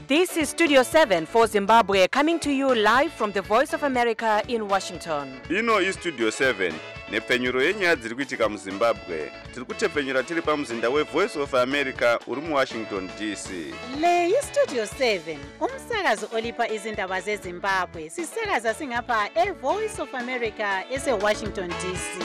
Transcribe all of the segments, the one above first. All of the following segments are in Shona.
This is Studio 7 for Zimbabwe, coming to you live from the Voice of America in Washington. Ino iStudio 7 nepfenyuro yenyaya dziri kuitika muZimbabwe. Tiri kutepfenyura tiri pamuzinda weVoice of America uri muWashington DC. Le iStudio 7 umsakazo olipa izindaba zeZimbabwe sisakaza singapha eVoice of America eseWashington DC.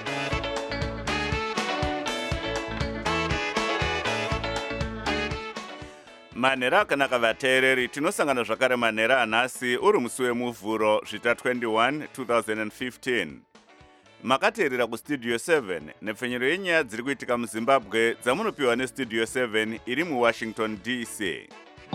Manhero akanaka vateereri, tinosangana zvakare manhero anhasi uri musi wemuvhuro zvita 21 2015. Makateerera kuStudio 7 nepfenyuro yenyaya dziri kuitika muZimbabwe dzamunopiwa neStudio 7 iri muWashington DC.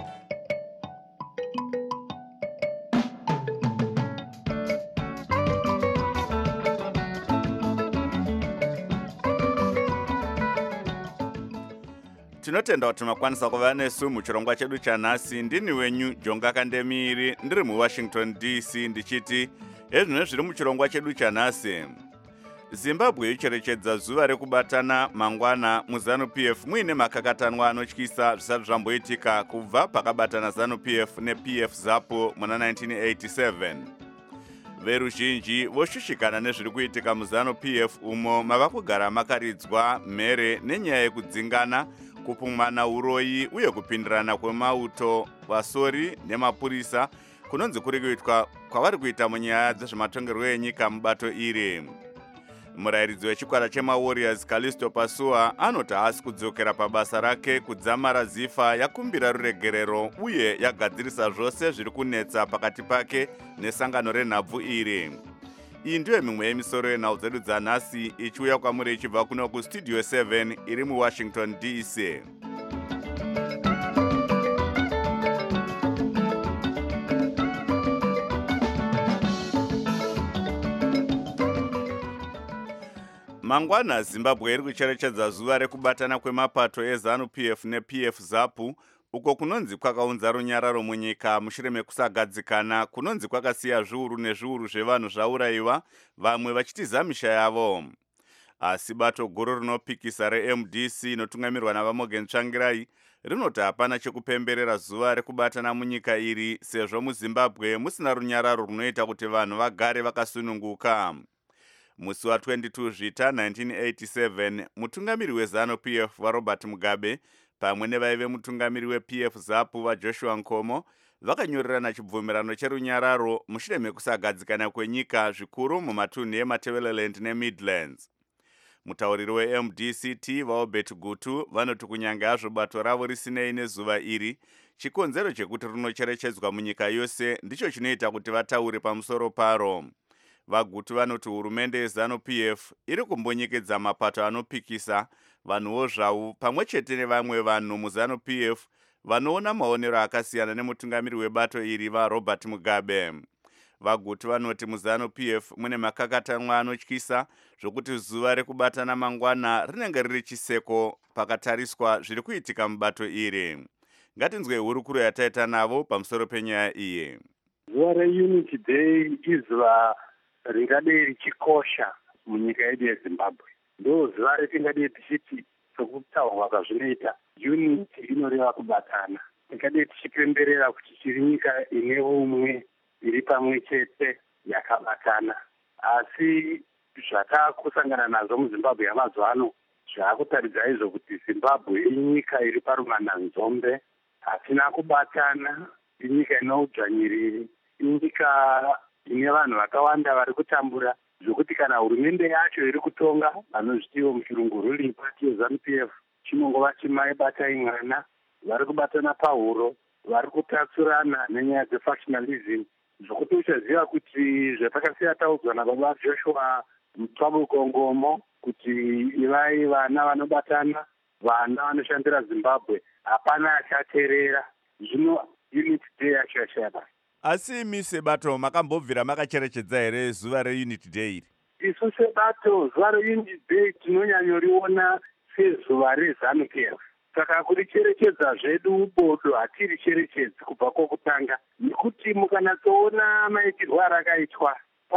Tinotenda kuti makwanisa kuva nesu muchirongwa chedu chanhasi. Ndini wenyu Jonga Kandemiri ndiri muWashington DC ndichiti ezvino zviri muchirongwa chedu chanhasi. Zimbabwe icherechedza zuva rekubatana mangwana muZANU-PF muine makakatanwa anotyisa zvisati zvamboitika kubva pakabatana ZANU-PF nePF ZAPU muna 1987. Veruzhinji voshushikana nezviri kuitika muZANU-PF umo mava kugara makaridzwa mhere nenyaya yekudzingana, kupumana uroyi uye kupindirana kwemauto vasori nemapurisa kunonzi kuri kuitwa kwavari kuita munyaya dzezvematongerwo enyika mubato iri. Murayiridzi wechikwata chemaWarriors Callisto Pasua anoti haasi kudzokera pabasa rake kudzamara zifa yakumbira ruregerero uye yagadzirisa zvose zviri kunetsa pakati pake nesangano renhabvu iri. Iyi ndiyo mimwe yemisoro yenhau dzedu dzanhasi ichiuya kwamuri ichibva kuno kuStudio 7 iri muWashington DC. Mangwana Zimbabwe iri kucherechedza zuva rekubatana kwemapato eZANU-PF nePF ZAPU uko kunonzi kwakaunza runyararo munyika mushure mekusagadzikana kunonzi kwakasiya zviuru nezviuru zvevanhu zvaurayiwa, vamwe vachiti zamisha yavo. Asi bato guru rinopikisa reMDC inotungamirwa naVaMorgan Tsvangirai rinoti hapana chekupemberera zuva rekubatana munyika iri sezvo muZimbabwe musina runyararo runoita kuti vanhu vagare vakasununguka. Musi wa22 zvita 1987 mutungamiri weZANU-PF vaRobert Mugabe pamwe nevaive mutungamiri wePF ZAPU vaJoshua Nkomo vakanyorerana chibvumirano cherunyararo mushure mekusagadzikana kwenyika zvikuru mumatunhu eMatabeleland neMidlands. Mutauriri weMDC vaObert Gutu vanoti kunyange hazvo bato ravo risinei nezuva iri, chikonzero chekuti rinocherechedzwa munyika yose ndicho chinoita kuti vataure pamusoro paro. Vagutu vanoti hurumende yeZANU-PF iri kumbonyekedza mapato anopikisa vanhuwo zvavo pamwe chete nevamwe vanhu muZANU-PF vanoona maonero akasiyana nemutungamiri webato iri vaRobert Mugabe. Vagutu vanoti muZANU-PF mune makakatanwa anotyisa zvokuti zuva rekubatana mangwana rinenge riri chiseko pakatariswa zviri kuitika mubato iri. Ngatinzwe hurukuro yataita navo pamusoro penyaya iyi. Zuva reUnity Day izuva ringadei richikosha munyika yedu yeZimbabwe. Ndo zuva retingadei tichiti sokutaurwa kwazvinoita unity inoreva kubatana. Tingadei tichipemberera kuti tiri nyika ine umwe, iri pamwe chete, yakabatana. Asi zvatakusangana nazvo muZimbabwe yamazuva ano zvakutaridza izvo kuti Zimbabwe inyika iri parumananzombe, hatina kubatana, inyika ine udzvanyiriri, inyika ine vanhu vakawanda vari kutambura zvokuti kana hurumende yacho iri kutonga vanozvitiwo muchirungu ruling party yeZANU-PF chinongova chimaibatai mwana, vari kubatana pahuro, vari kutatsurana nenyaya dzefactionalism zvokuti uchaziva kuti zvatakasiya taudzwa nababa Joshua Mutwabuko Ngomo kuti ivai vana vanobatana, vana vanoshandira Zimbabwe, hapana achateerera. Zvino Unity Day yacho yashaba. Asi imi sebato makambobvira makacherechedza here zuva reUnity Day iri? Isu sebato zuva reUnity Day tinonyanyoriona sezuva reZANU-PF. Saka kuricherechedza zvedu bodo hatiricherechedzi kubva kwokutanga, nekuti mukanatsoona maitirwo arakaitwa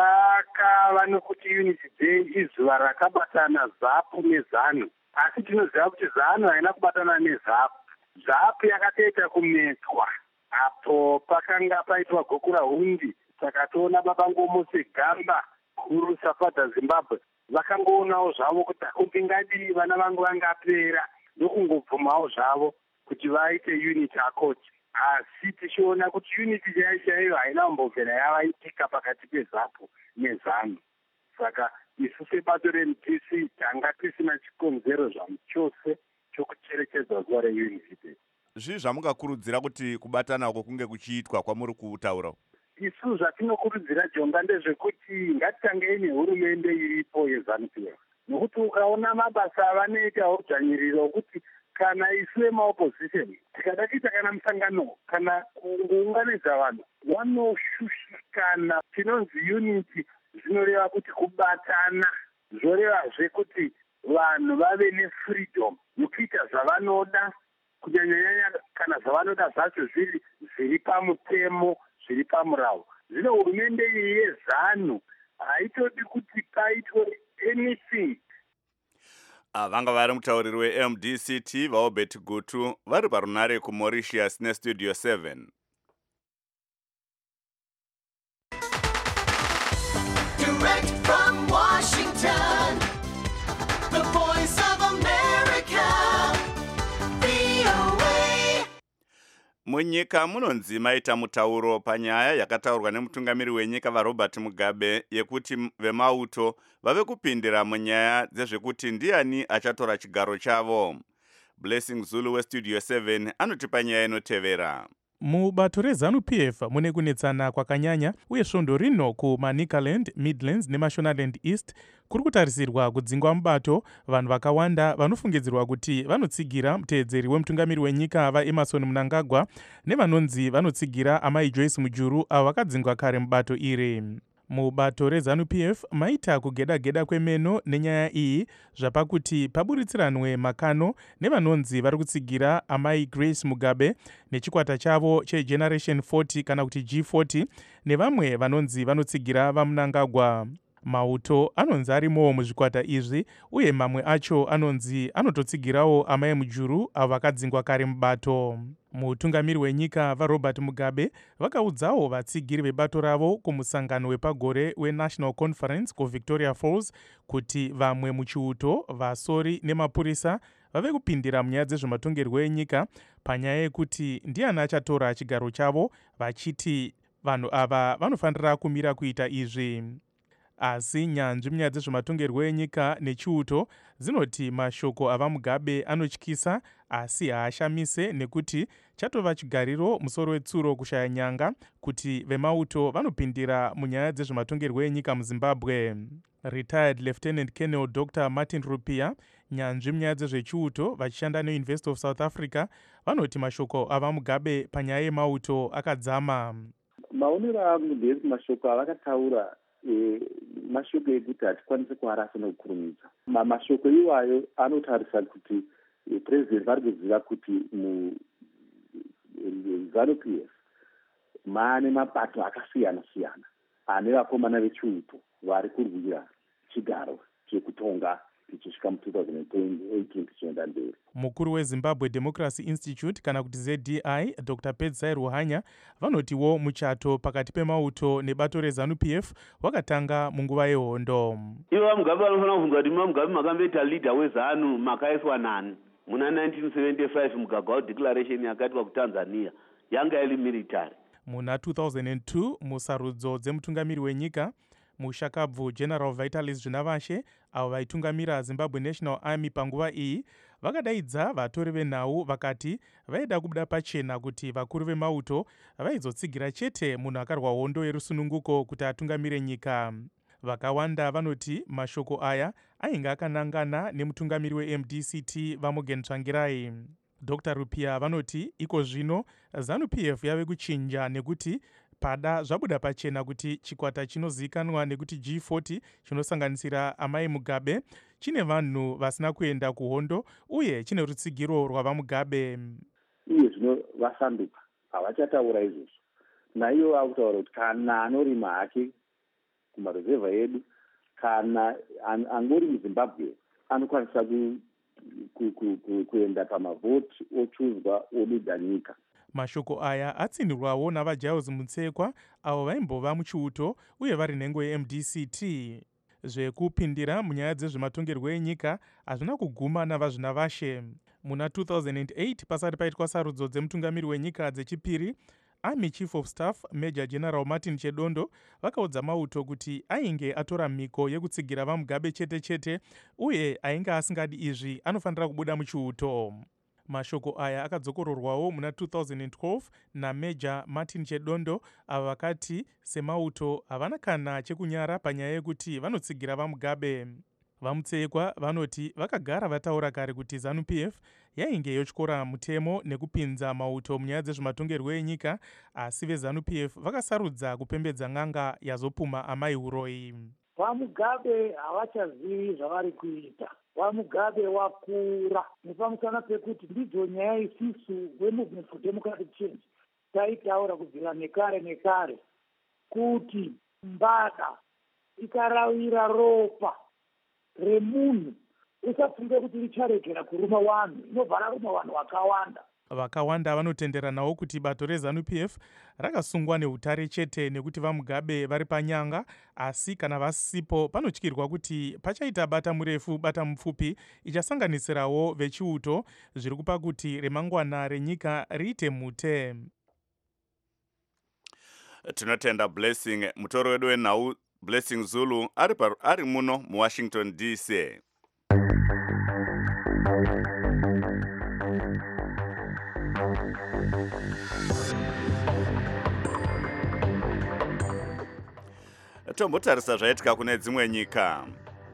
pakava nokuti Unity Day izuva rakabatana ZAPU neZANU, asi tinoziva kuti ZANU haina kubatana neZAPU. ZAPU yakatoita kumetswa apo pakanga paitwa gokura hundi. Saka toona babangomo segamba guru Safada Zimbabwe vakangoonawo zvavo kuti ngadi vana vangu vangapera ndokungobvumawo zvavo kuti vaite unity accord. Asi tichiona kuti unity chaiyo haina kumbobvera yavaitika pakati peZAPU neZANU. Saka isu sebato reMDC tanga tisina chikonzero zvamo chose chokucherechedza zuva reunity day. Zvii zvamungakurudzira kuti kubatana uko kunge kuchiitwa kwamuri kutaura? Isu zvatinokurudzira Jonga ndezvekuti ngatitangei nehurumende iripo yeZANU-PF, nokuti ukaona mabasa avanoita udzvanyiriro kuti kana isu vemaopposition tikada kuita kana musangano kana kungounganidza vanhu vanoshushikana. Tinonzi unity zvinoreva kuti kubatana, zvorevazve kuti vanhu vave nefreedom yekuita zvavanoda, kunyanyanyanya kana zvavanoda zvacho zviri pamutemo, zviri pamurau. Zvino hurumende iyi yeZANU haitodi kuti paitwe anything. Vanga vari mutauriri weMDCT vaObert Gutu vari parunare kuMauritius neStudio 7. Direct from Washington, the voice of America, VOA. Munyika munonzi maita mutauro panyaya yakataurwa nemutungamiri wenyika vaRobert Mugabe yekuti vemauto vave kupindira munyaya dzezvekuti ndiani achatora chigaro chavo. Blessing Zulu weStudio 7 anotipa nyaya inotevera. Mubato reZANU-PF mune kunetsana kwakanyanya uye svondo rino kuManicaland, Midlands neMashonaland East kuri kutarisirwa kudzingwa mubato vanhu vakawanda vanofungidzirwa kuti vanotsigira muteedzeri wemutungamiri wenyika vaEmmerson Mnangagwa nevanonzi vanotsigira amai Joyce Mujuru avo vakadzingwa kare mubato iri. Mubato reZANU-PF maita kugeda-geda kwemeno nenyaya iyi zvapakuti paburitsiranwe makano nevanonzi vari kutsigira amai Grace Mugabe nechikwata chavo cheGeneration 40 kana kuti G40 nevamwe vanonzi vanotsigira vaMnangagwa. Mauto anonzi arimowo muzvikwata izvi uye mamwe acho anonzi anototsigirawo amai Mujuru avo vakadzingwa kare mubato. Mutungamiri wenyika vaRobert Mugabe vakaudzawo vatsigiri vebato ravo kumusangano wepagore weNational Conference kuVictoria Falls kuti vamwe muchiuto, vasori nemapurisa vave kupindira munyaya dzezvematongerwo enyika panyaya yekuti ndiani achatora chigaro chavo, vachiti vanhu ava vanofanira kumira kuita izvi. Asi nyanzvi munyaya dzezvematongerwo enyika nechiuto dzinoti mashoko avaMugabe anotyisa asi haashamise nekuti chatova chigariro musoro wetsuro kushaya nyanga kuti vemauto vanopindira munyaya dzezvematongerwo enyika muZimbabwe. Retired Lieutenant Colonel Dr. Martin Rupia, nyanzvi munyaya dzezvechiuto vachishanda neUniversity of South Africa, vanoti mashoko avaMugabe panyaya yemauto akadzama. Maonero angu ndezvekuti mashoko avakataura mashoko ekuti hatikwanisi kuarasa nekukurumidza. Mashoko iwayo anotarisa kuti president vari kuziva kuti muZANU-PF maane mapato akasiyana-siyana ane vakomana vechiuto vari kurwira chigaro chekutonga tichisvika mu-2018 tichienda mberi. Mukuru weZimbabwe Democracy Institute kana kuti ZDI, Dr. Pedzai Ruhanya, vanotiwo muchato pakati pemauto nebato reZANU-PF wakatanga munguva yehondo. Ivo vaMugabe vanofanira kubvunza kuti vaMugabe makamboita leader weZANU makaiswa nani? Muna 1975 Mugagau declaration yakaitwa kuTanzania yanga iri military. Muna 2002 musarudzo dzemutungamiri wenyika mushakabvu General Vitalis Zvinavashe avo vaitungamira Zimbabwe National Army panguva iyi vakadaidza vatori venhau vakati vaida kubuda pachena kuti vakuru vemauto vaizotsigira chete munhu akarwa hondo yerusununguko kuti atungamire nyika. Vakawanda vanoti mashoko aya ainge akanangana nemutungamiri weMDCT vaMorgan Tsvangirai. Dr. Rupia vanoti iko zvino ZANU-PF yave kuchinja nekuti pada zvabuda pachena kuti chikwata chinozivikanwa nekuti G40 chinosanganisira amai Mugabe chine vanhu vasina kuenda kuhondo uye chine rutsigiro rwavaMugabe. Iye zvino vasanduka havachataura izvozvo. Naivo vakutaura kuti kana anorima hake kumaruzevha edu kana angori muZimbabwe anokwanisa kuenda pamavhoti ochuzwa odudza nyika. mashoko aya atsinhirwawo navagiles mutsekwa avo vaimbova muchiuto uye vari nhengo yemdct. Zvekupindira munyaya dzezvematongerwo enyika hazvina kuguma navazvina vashe. Muna 2008 pasati paitwa sarudzo dzemutungamiri wenyika dzechipiri, Army Chief of Staff Major General Martin Chedondo vakaudza mauto kuti ainge atora mhiko yekutsigira vaMugabe chete chete uye ainge asingadi izvi anofanira kubuda muchiuto. Mashoko aya akadzokororwawo muna 2012 naMajor Martin Chedondo ava vakati semauto havana kana chekunyara panyaya yekuti vanotsigira vaMugabe. Vamutsekwa vanoti vakagara vataura kare kuti ZANU-PF yainge yotyora mutemo nekupinza mauto munyaya dzezvematongerwo enyika, asi veZANU-PF vakasarudza kupembedza n'anga yazopuma amai uroi. VaMugabe havachazivi zvavari kuita. VaMugabe wakura nepamusana pekuti ndidzo nyaya isisu weMovement for Democratic Change taitaura kubvira nekare kuti mbada ikarawira ropa remunhu usafunge kuti richaregera kuruma vanhu, inobva raruma vanhu vakawanda. Vakawanda vanotenderanawo kuti bato reZANU-PF rakasungwa neutare chete nekuti vaMugabe vari panyanga, asi kana vasipo panotyirwa kuti pachaita bata murefu bata mupfupi ichasanganisirawo vechiuto, zviri kupa kuti remangwana renyika riite mute. Tinotenda Blessing, mutoro wedu wenhau Blessing Zulu ari muno muWashington DC. Tombotarisa zvaitika kune dzimwe nyika.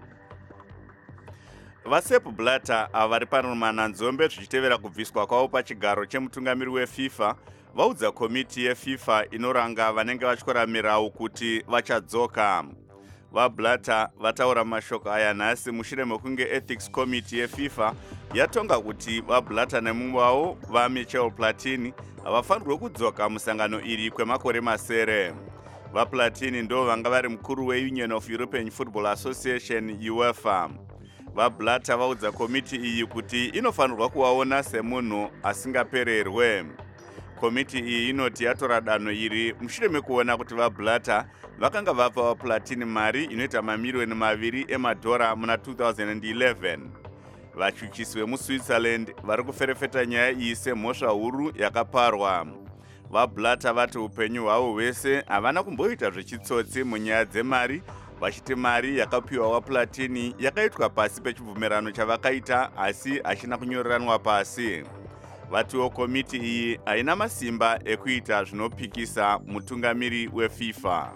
VaSepp Blatter ava vari parumananzombe zvichitevera kubviswa kwavo pachigaro chemutungamiri weFIFA vaudza komiti yeFIFA inoranga vanenge vatyora mirau kuti vachadzoka. VaBlatter vataura mashoko aya nhasi mushure mekunge Ethics Committee yeFIFA yatonga kuti vaBlatter nemumwe wavo vaMichel Platini havafanirwe kudzoka musangano iri kwemakore masere. VaPlatini ndo vanga vari mukuru weUnion of European Football Association UEFA. VaBlatter vaudza komiti iyi kuti inofanirwa kuvaona semunhu asingapererwe. Komiti iyi inoti yatora danho iri mushure mekuona kuti vaBlatter vakanga vapa vaPlatini mari inoita mamiliyoni 2 emadhora muna 2011. Vachuchisi vemuSwitzerland vari kuferefeta nyaya iyi semhosva huru yakaparwa. VaBlatter vati upenyu hwavo hwese havana kumboita zvechitsotsi munyaya dzemari, vachiti mari yakapiwa vaPlatini yakaitwa pasi pechibvumirano chavakaita asi hachina kunyoreranwa pasi. Vatiwo komiti iyi haina masimba ekuita zvinopikisa mutungamiri weFIFA.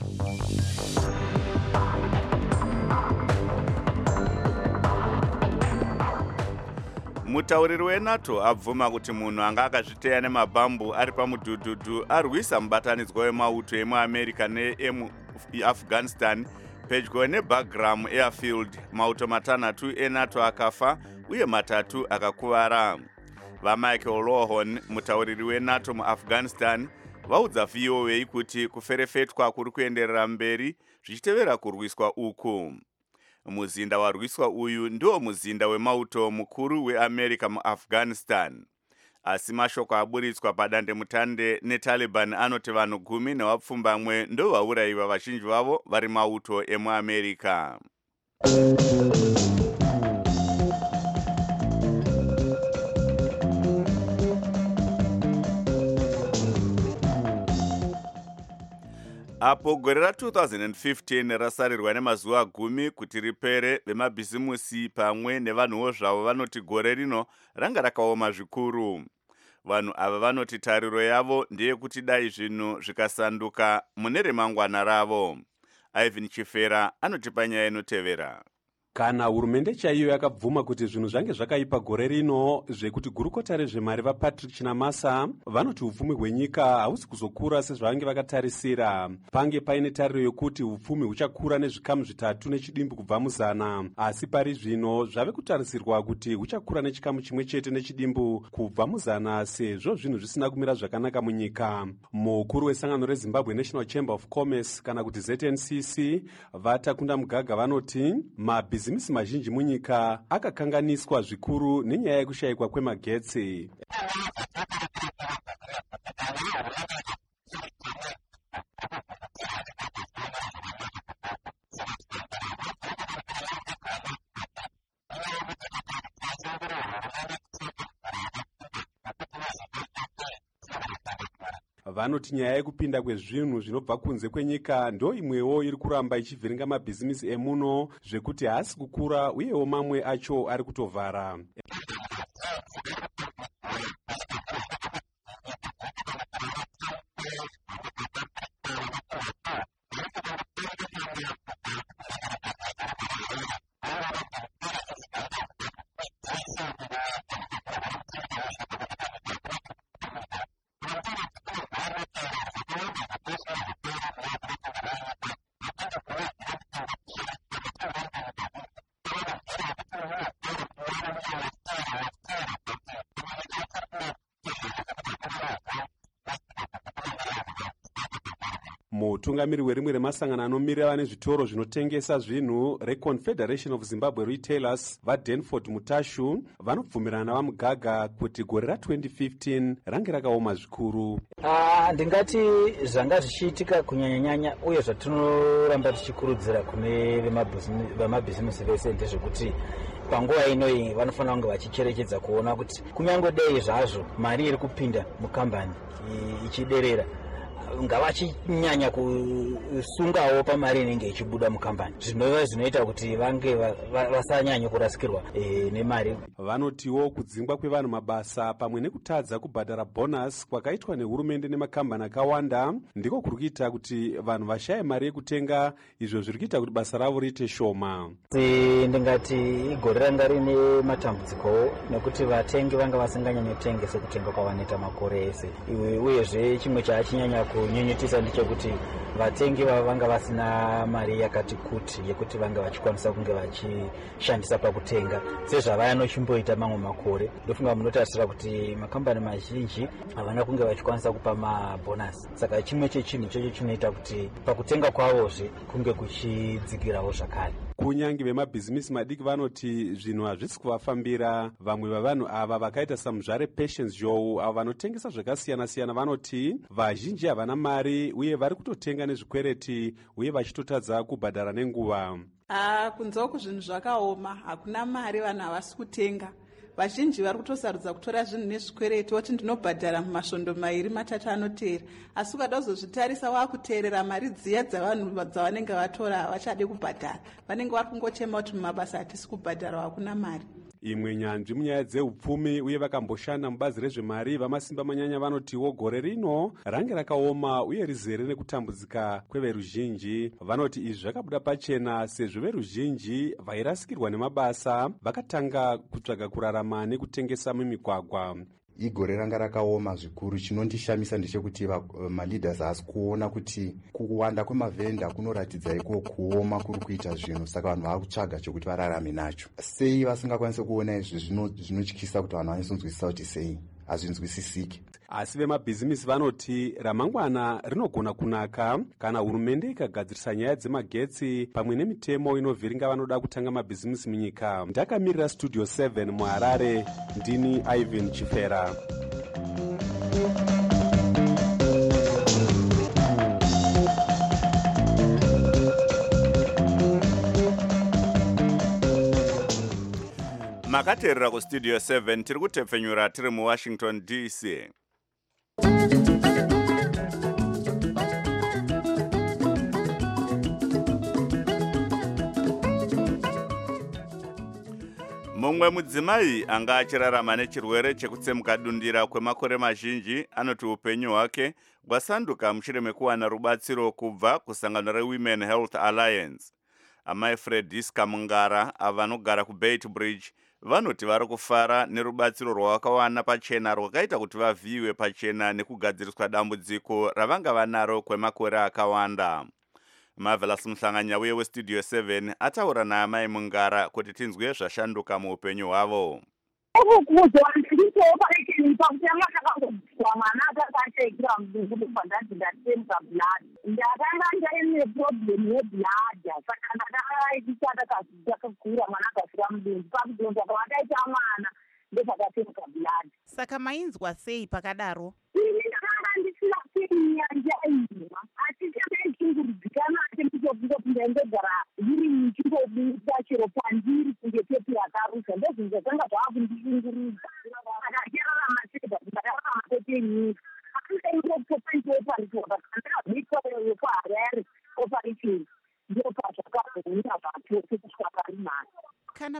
Mutauriri weNATO abvuma kuti munhu anga akazviteya nemabhambu ari pamudhudhudhu arwisa mubatanidzwa wemauto emuAmerica neemuAfghanistan pedyo neBagram Airfield. Mauto 6 eNATO akafa uye 3 akakuvara. VaMichael Lohon, mutauriri weNATO muAfghanistan, vaudza VOA kuti kuferefetwa kuri kuenderera mberi zvichitevera kurwiswa uku. Muzinda warwiswa uyu ndiwo muzinda wemauto mukuru weAmerica muAfghanistan. Asi mashoko aburitswa padandemutande neTaliban anoti vanhu 10 nevapfumbamwe ndo vaurayiwa, vazhinji vavo vari mauto emuAmerica. Apo gore ra2015 rasarirwa nemazuva 10 kuti ripere, vemabhizimusi pamwe nevanhuwo zvavo vanoti gore rino ranga rakaoma zvikuru. Vanhu ava vanoti tariro yavo ndeyekuti dai zvinhu zvikasanduka mune remangwana ravo. Ivan Chifera anotipa nyaya inotevera. Kana hurumende chaiyo yakabvuma kuti zvinhu zvange zvakaipa gore rino zvekuti gurukota rezvemari vaPatrick Chinamasa vanoti upfumi hwenyika hausi kuzokura sezvavange vakatarisira. Pange paine tariro yokuti upfumi huchakura nezvikamu 3 nechidimbu kubva muzana, asi pari zvino zvave kutarisirwa kuti huchakura nechikamu 1 chete nechidimbu kubva muzana, sezvo zvinhu zvisina kumira zvakanaka munyika. Mukuru wesangano reZimbabwe National Chamber of Commerce kana kuti ZNCC Vatakunda Mugaga vanoti mabhizimusi mazhinji munyika akakanganiswa zvikuru nenyaya yekushayikwa kwemagetsi. vanoti nyaya yekupinda kwezvinhu zvinobva kunze kwenyika ndo imwewo iri kuramba ichivhiringa mabhizimisi emuno zvekuti haasi kukura uyewo mamwe acho ari kutovhara. mutungamiri werimwe remasangano anomirira vane zvitoro zvinotengesa zvinhu reConfederation of Zimbabwe Retailers vaDanford Mutashu vanobvumirana vamugaga kuti gore ra2015 range rakaoma zvikuru. Ndingati zvanga zvichiitika kunyanyanyanya uye zvatinoramba tichikurudzira kune vemabhizimisi vese ndezvekuti panguva inoyi vanofanira kunge vachicherechedza kuona kuti kunyange dei zvazvo mari iri kupinda mukambani ichiderera ngavachinyanya kusungawo pamari inenge ichibuda mukambani zvinova zvinoita kuti vange vasanyanya kurasikirwa nemari. Vanotiwo kudzingwa kwevanhu mabasa pamwe nekutadza kubhadhara bonus kwakaitwa nehurumende nemakambani akawanda ndiko kuri kuita kuti vanhu vashaye mari yekutenga, izvo zviri kuita kuti basa ravo riite shoma. Ndingati igore ranga rine matambudzikowo nekuti vatengi vanga vasinganyanyi kutenga sekutenga kwavanoita makore ese. Uyezve chimwe chachinyanya kunyunyutisa ndechekuti vatengi vanga vasina mari yakati kuti yekuti vanga vachikwanisa kunge vachishandisa pakutenga sezvavanochimboita mamwe makore. Ndofunga munotarisira kuti makambani mazhinji havana kunge vachikwanisa kupa mabhonasi, saka chimwe chechinhu chocho chinoita kuti pakutenga kwavozve kunge kuchidzikirawo zvakare. Kunyange vemabhizimisi madiki vanoti zvinhu hazvisi kuvafambira. Vamwe vavanhu ava vakaita samuzvare Patience Joe avo vanotengesa zvakasiyana-siyana vanoti vazhinji havana mari uye vari kutotenga nezvikwereti uye vachitotadza kubhadhara nenguva. Kunzewo zvinhu zvakaoma, hakuna mari, vanhu havasi kutenga. Vazhinji vari kutosarudza kutora zvinhu nezvikwereti woti ndinobhadhara mumasvondo 2-3 anoteera, asi ukada kuzozvitarisa wakuteerera mari dziya dzavanhu dzavanenge vatora havachade kubhadhara. Vanenge vari kungochema kuti mumabasa hatisi kubhadhara, hakuna mari. Imwe nyanzvi munyaya dzeupfumi uye vakamboshanda mubazi rezvemari vamasimba manyanya vanotiwo gore rino range rakaoma uye rizere nekutambudzika kweveruzhinji. Vanoti izvi zvakabuda pachena sezvo veruzhinji vairasikirwa nemabasa vakatanga kutsvaga kurarama nekutengesa mumigwagwa. Igore ranga rakaoma zvikuru. Chinondishamisa ndechekuti maleaders haasi kuona kuti kuwanda kwemavhenda kunoratidza iko kuoma kuri kuita zvinhu, saka vanhu vakutsvaga chokuti vararame nacho. Sei vasingakwanisi kuona izvi zvinotyisa kuti vanhu vanisonzwisisa kuti sei? Hazvinzwisisiki. Asi vemabhizimisi vanoti ramangwana rinogona kunaka kana hurumende ikagadzirisa nyaya dzemagetsi pamwe nemitemo inovhiringa vanoda kutanga mabhizimisi munyika. Ndakamirira Studio 7 muHarare, ndini Ivan Chifera. makateerera kustudio 7 tiri kutepfenyura tiri muWashington DC. Mumwe mudzimai anga achirarama nechirwere chekutsemuka dundira kwemakore mazhinji anoti upenyu hwake hwasanduka mushure mekuwana rubatsiro kubva kusangano reWomen Health Alliance. Amai Frediska Mungara avanogara kuBeitbridge vanoti vari kufara nerubatsiro rwavakawana pachena rwakaita kuti vavhiyiwe pachena nekugadziriswa dambudziko ravanga vanaro kwemakore akawanda. Marvelous Muhlanganya uye weStudio 7 ataura naamai Mungara kuti tinzwe zvashanduka muupenyu hwavo. Saka mainzwa sei pakadaro?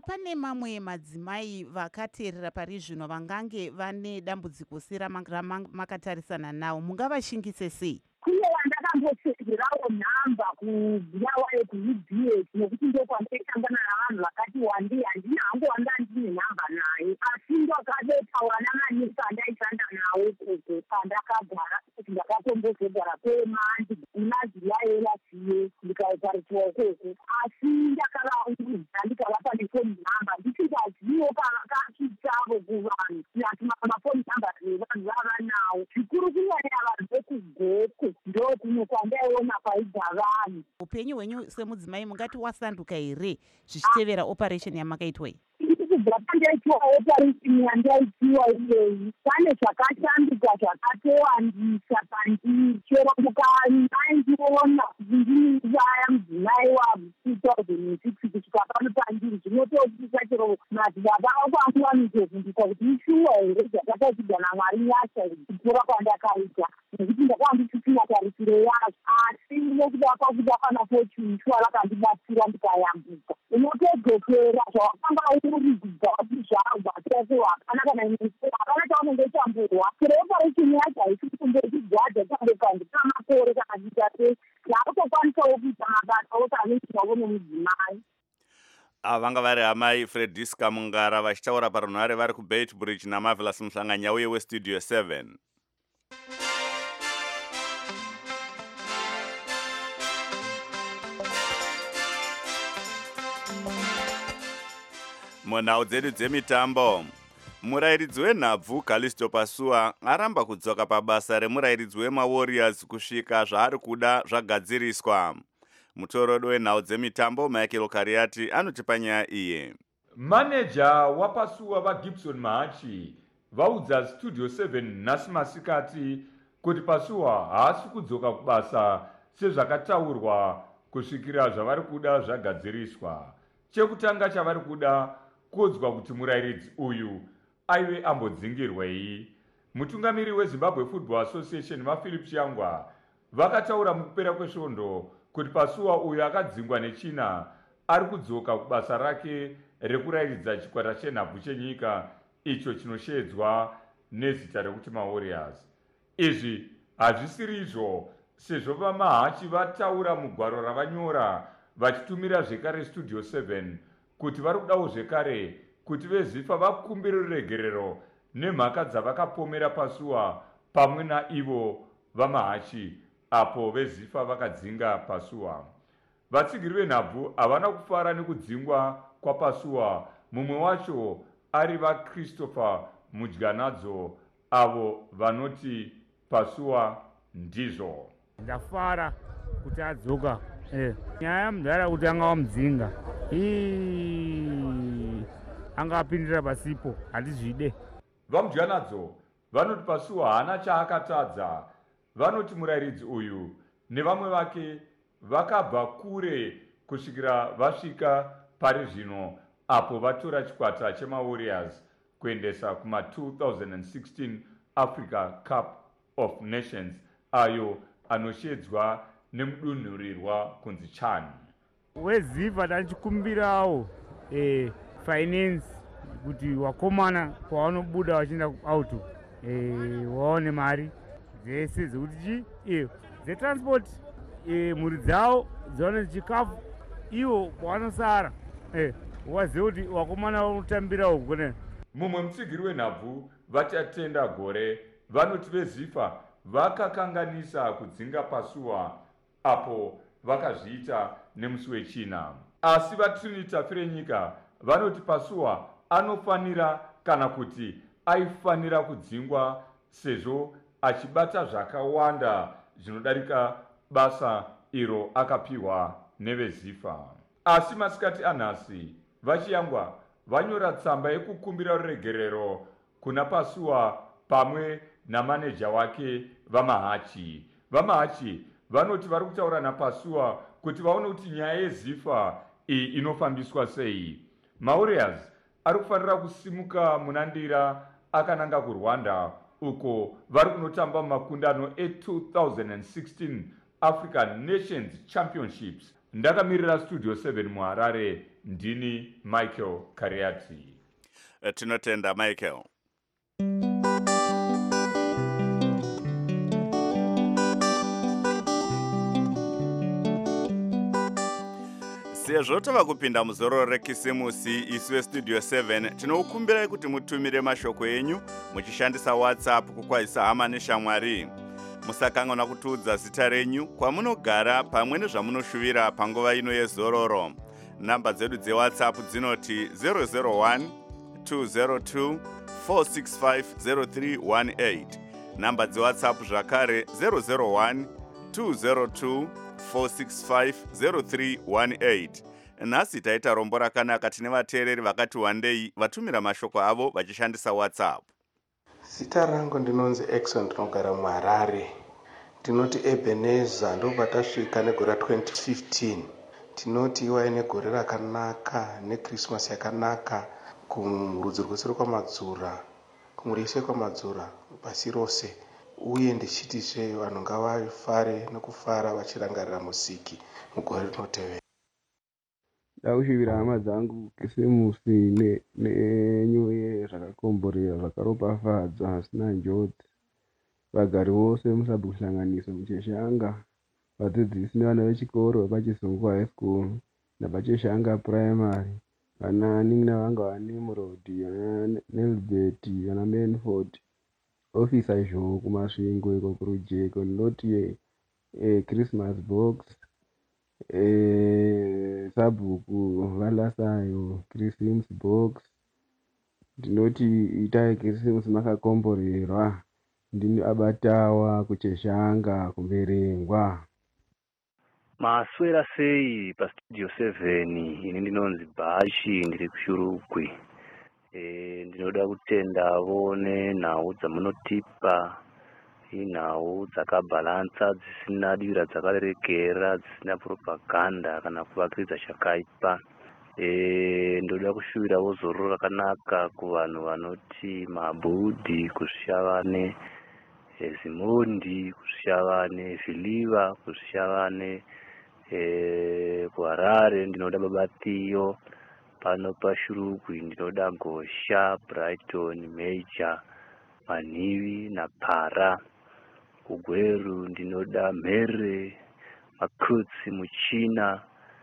pane mamwe madzimai vakateerera pari zvino vangange vane dambudziko seramakatarisa nawo, mungavashingise sei? kune vandakamboseverawo nhamba kubhuya wayo kuUBS nekuti ndokwandaisangana navanhu vakati wandei, handina hangu wanga ndine nhamba naye, asi ndakadetaura namanesi andaishanda nawo koko pandakagara kuti ndakatombozogara kwemandi unaziyaela siye ndikaoparitiwa ukoko, asi ndakavaudza ndikavapa nefoni nhamba ndisingazivo pavakachitavo kuvanhu ati mafoni nhamba evanhu vava nawo, zvikuru kunyanya vanhu vekugoko ndo kuno kwandaiona kwaidza vanhu. Upenyu hwenyu semudzimai mungati wasanduka here zvichitevera operation yamakaitwa iyi? kubva pandaitiwa operation yandaitiwa iyeyi pane zvakashanduka zvakatowandisa pandiri, chero mukandiona kuti ndinivaya mudzimai wa2006 kusvika pano pandiri zvinotosisa, chero madzibaba akwangu vanotozvindisa kuti ishuwa here zvakataitirwa naMwari nyasha kutora kwandakaita, nekuti ndakanga ndisisina tarisiro yazvo, asi nekuda kwakuda kana fortune shuwa vakandibatsira ndikayambuka. Unotogokera zvawakanga uri kubva zvagwa chose hapana kana hapana chaunenge utamburwa, chero operation yacho haisi kumbozvigwadza changokandisa makore kana kuita sei, zvakutokwanisawo kuita mabasa okanoitwawo nemudzimai. Vanga vari amai Frediska Mungara vachitaura parunhare vari kuBeitbridge naMarvelous Muhlanganya uye weStudio 7. Munhau dzedu dzemitambo, murayiridzi wenhabvu Callisto Pasua aramba kudzoka pabasa remurayiridzi wemaWarriors kusvika zvaari kuda zvagadziriswa. Mutorodo wenhau dzemitambo Michael Kariati anoti panyaya iye. Maneja waPasua vaGibson Mahachi vaudza Studio 7 nhasi masikati kuti Pasua haasi kudzoka kubasa sezvakataurwa kusvikira zvavari kuda zvagadziriswa. Chekutanga chavari kuda kuudzwa kuti murayiridzi uyu aive ambodzingirwei. Mutungamiri weZimbabwe Football Association vaPhilip Chiyangwa vakataura mukupera kwesvondo kuti Pasua uyu akadzingwa nechina ari kudzoka kubasa rake rekurayiridza chikwata chenhabvu chenyika icho chinoshedzwa nezita rekuti maWarriors. Izvi hazvisiri izvo sezvo vaMahachi vataura mugwaro ravanyora vachitumira zvekare Studio 7 kuti vari kudawo zvekare kuti veZIFA vakumbire ruregerero nemhaka dzavakapomera Pasua pamwe naivo vaMahachi apo veZIFA vakadzinga Pasua. Vatsigiri venhabvu havana kufara nekudzingwa kwaPasua, mumwe wacho ari vaChristopher Mudyanadzo avo vanoti Pasua ndizvo. Ndafara kuti adzoka. Nyaya mudhara kuti anga wamudzinga angapindira pasipo handizvide. Vamudyanadzo vanoti Pasua haana chaakatadza. Vanoti murayiridzi uyu nevamwe vake vakabva kure kusvikira vasvika pari zvino apo vatora chikwata chemaWarriors kuendesa kuma2016 Africa Cup of Nations ayo anoshedzwa nemudunhurirwa kunzi CHAN. WeZIFA tachikumbirawo finance kuti wakomana pavanobuda vachienda out waone mari dzese dzekuti dzetransport, mhuri dzavo dzione chikafu, ivo pavanosara wazive kuti wakomana vanotambirawo kune. Mumwe mutsigiri wenhabvu vaChatenda Gore vanoti veZIFA vakakanganisa kudzinga Pasua apo vakazviita nemusi wechina. Asi vaTrinita Firenyika vanoti Pasua anofanira kana kuti aifanira kudzingwa sezvo achibata zvakawanda zvinodarika basa iro akapiwa neveZIFA. Asi masikati anhasi vaChiyangwa vanyora tsamba yekukumbira ruregerero kuna Pasua pamwe namaneja wake vaMahachi. VaMahachi vanoti vari kutaura naPasua kuti vaone kuti nyaya yeZIFA iyi inofambiswa sei. maWarriors ari kufanira kusimuka munandira akananga kuRwanda uko vari kunotamba mumakundano e2016 African Nations Championships ndakamirira studio 7 muharare ndini Michael Kariati. Tinotenda Michael. Sezvo tava kupinda muzoro rekisimusi isu Studio 7 tinokumbirai kuti mutumire mashoko enyu muchishandisa WhatsApp kukwazisa hama neshamwari. Musakanganwa kutiudza zita renyu, kwamunogara pamwe nezvamunoshuvira panguva ino yezororo. Namba dzedu dzeWhatsApp dzinoti 001 202 465 0318. Namba dzeWhatsApp zvakare 001 202 465 0318. Nhasi taita rombo rakanaka tine vateereri vakati wandei vatumira mashoko avo vachishandisa WhatsApp. Zita rangu ndinonzi Exxon, ndinogara muHarare. Tinoti Ebenezer ndopatasvika negore 2015. Tinoti iwai negore rakanaka neChristmas yakanaka kurudzi rwese rwaMadzura, kumhuri yese kwaMadzura pasi rose. Uye ndichitizve vanhu ngavafare nokufara vachirangarira musiki mugore rinotevera. Ndakushuvira hama dzangu kisimusi neNew Year zvakakomborera zvakaropafadza asina njodzi. Vagari vose musabva kuhlanganisa mucheshanga, vadzidzisi nevana vechikoro vepachisungwa high school napacheshanga primary, vanani navanga vaNimrod, vana Nelbert, vana Manford, ofisa izvo kumasvingo iko kurujeko ndinoti Christmas box, sabhuku valasayo Christmas box. Ndinoti itai Christmas makakomborerwa. Ndini abatawa kucheshanga kumberengwa. Maswera sei pastudio 7. Ini ndinonzi Bhashi, ndiri kuShurukwi. Ndinoda kutenda vone nhau dzamunotipa, nhau dzakabhalansa, dzisina dira dzakarerekera, dzisina propaganda kana kuvakidza chakaipa. Ndoda kushuvira vozororo rakanaka kuvanhu vanoti Mabhudhi, kushavane Zimondi, kushavane Vhiliva, kushavane kuHarare. Ndinoda Babatiyo pano paShurukwi, ndinoda Gosha, Brighton, Major, Manhivi naPara. Kugweru ndinoda Mhere, Makutsi, Muchina,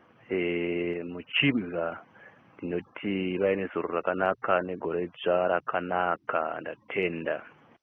Muchibva. Ndinoti vaine zoro rakanaka negore dzva rakanaka, ndatenda.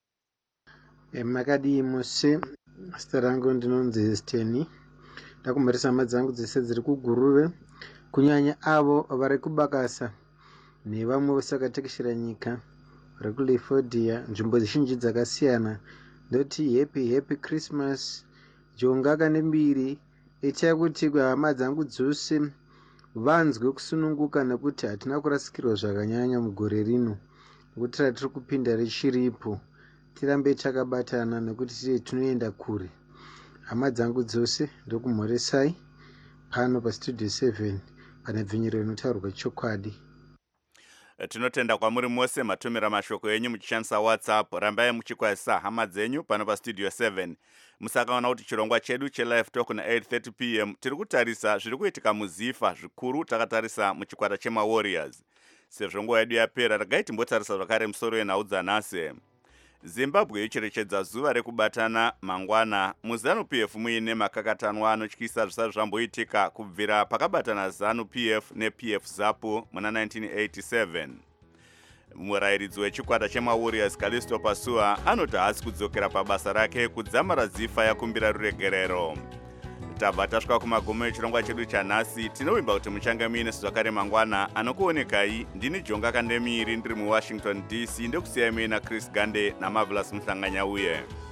Makadii muse, zita rangu ndinonzi Steni. Ndakumbarisa hama dzangu dzese dziri kuGuruve, kunyanya avo vari kuBakasa nevamwe vose vakatekeshera nyika vari kuLefodia, nzvimbo zhinji dzakasiyana. Ndoti happy Christmas, jongaka nembiri. Itai kuti hama dzangu dzose vanzwe kusununguka nekuti hatina kurasikirwa zvakanyanya mugore rino, nekuti ratiri kupinda richiripo. Tirambe takabatana nekuti tunoenda kure. Hama dzangu dzose ndokumhoresai pano pastudio 7 pane bvinyiro inotaurwa chokwadi. Tinotenda kwamuri mose matumira mashoko enyu muchishandisa WhatsApp. Rambai muchikwazisa hama dzenyu pano pastudio 7. Musakaona kuti chirongwa chedu chelive talk na 8:30 p.m. tiri kutarisa zviri kuitika muZifa, zvikuru takatarisa muchikwata chemaWarriors. Sezvo nguva yedu yapera, regai timbotarisa zvakare musoro wenhau dzanhasi. Zimbabwe icherechedza zuva rekubatana mangwana. muZANU-PF muine makakatanwa anotyisa zvisati zvamboitika kubvira pakabatana ZANU-PF nePF ZAPU muna 1987. Murayiridzi wechikwata chemaWarriors Callisto Pasua anoti haasi kudzokera pabasa rake kudzamara Zifa yakumbira ruregerero. Tabva tasvika kumagumo echirongwa chedu chanhasi. Tinovimba kuti muchange muine zvakare mangwana. Anokuonekai ndini Jonga Kandemiri ndiri muWashington DC, ndekusiyai muina Chris Gande naMarvelous Muhlanganya uye.